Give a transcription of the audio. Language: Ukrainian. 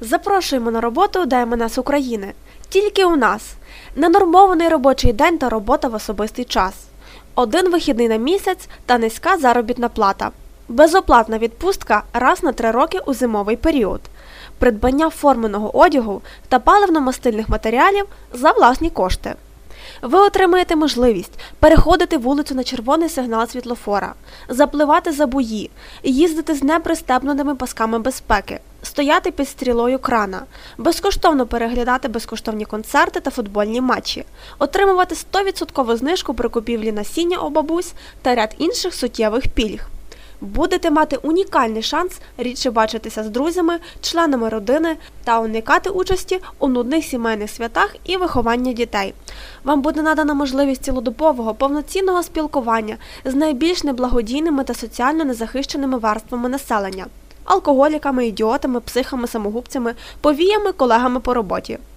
Запрошуємо на роботу до МНС України. Тільки у нас. Ненормований робочий день та робота в особистий час. 1 вихідний на місяць та низька заробітна плата. Безоплатна відпустка раз на 3 роки у зимовий період. Придбання форменого одягу та паливно-мастильних матеріалів за власні кошти. Ви отримаєте можливість переходити вулицю на червоний сигнал світлофора, запливати за буї, їздити з непристебненими пасками безпеки, стояти під стрілою крана, безкоштовно переглядати безкоштовні концерти та футбольні матчі, отримувати 100% знижку при купівлі насіння у бабусь та ряд інших суттєвих пільг. Будете мати унікальний шанс рідше бачитися з друзями, членами родини та уникати участі у нудних сімейних святах і виховання дітей. Вам буде надана можливість цілодобового, повноцінного спілкування з найбільш неблагодійними та соціально незахищеними верствами населення – алкоголіками, ідіотами, психами, самогубцями, повіями, колегами по роботі.